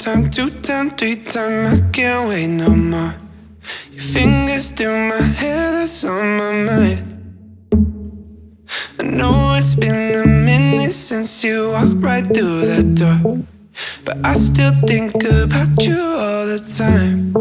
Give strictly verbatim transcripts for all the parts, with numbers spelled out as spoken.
time, two time, three time. I can't wait no more. Your fingers do my hair, that's on my mind. I know it's been a minute since you walked right through that door, but I still think about you all the time.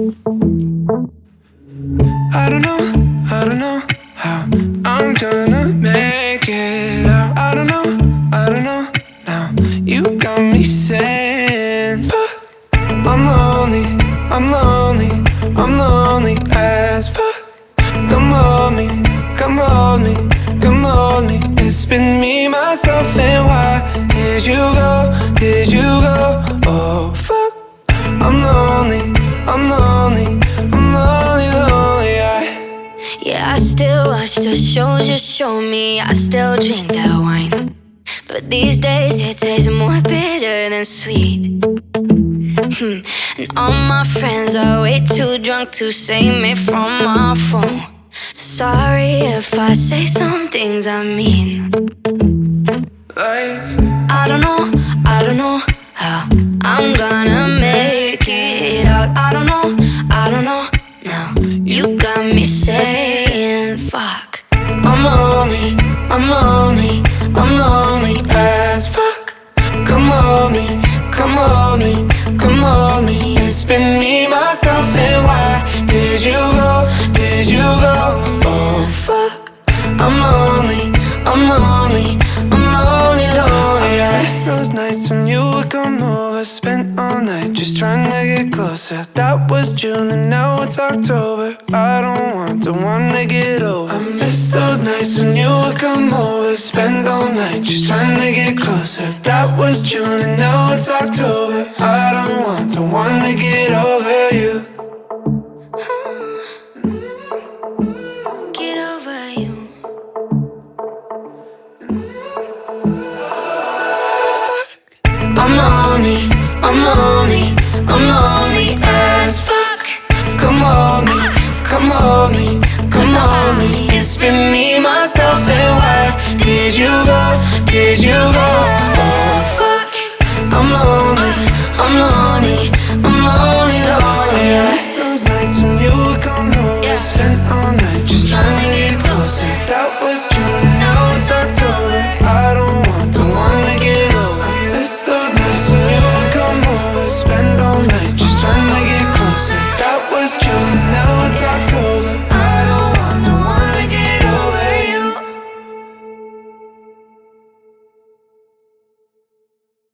I don't know, I don't know how I'm gonna make it out. I don't know, I don't know now. You got me saying, fuck, I'm lonely, I'm lonely, I'm lonely as fuck. Come hold me, come hold me, come hold me. It's been me, myself, and why did you go, did you go? Oh fuck, I'm lonely, I'm lonely, I'm lonely, lonely. I Yeah, I still watch the shows you show me. I still drink that wine, but these days it tastes more bitter than sweet. Hmm. And all my friends are way too drunk to save me from my phone. Sorry if I say some things I mean. like, I don't know, I don't know how I'm gonna make it out. I don't know, I don't know now. You got me saying fuck. I'm lonely, I'm lonely, I'm lonely as fuck. Come hold me, come hold me, come hold me. It's been me, myself, and why did you go, did you go? Oh fuck, I'm lonely, I'm lonely, I'm lonely, lonely. I miss those nights when you would come over, spent all night just trying to get closer. That was June and now it's October. I don't want the one to get over. I miss those nights when you would come over, spend all night just trying to get closer. That was June and now it's October. I don't want the one to get over you. Get over you. I'm lonely, I'm lonely, I'm lonely as fuck. Come hold me, come hold me, come hold me. It's been me, myself, and why did you go, did you go?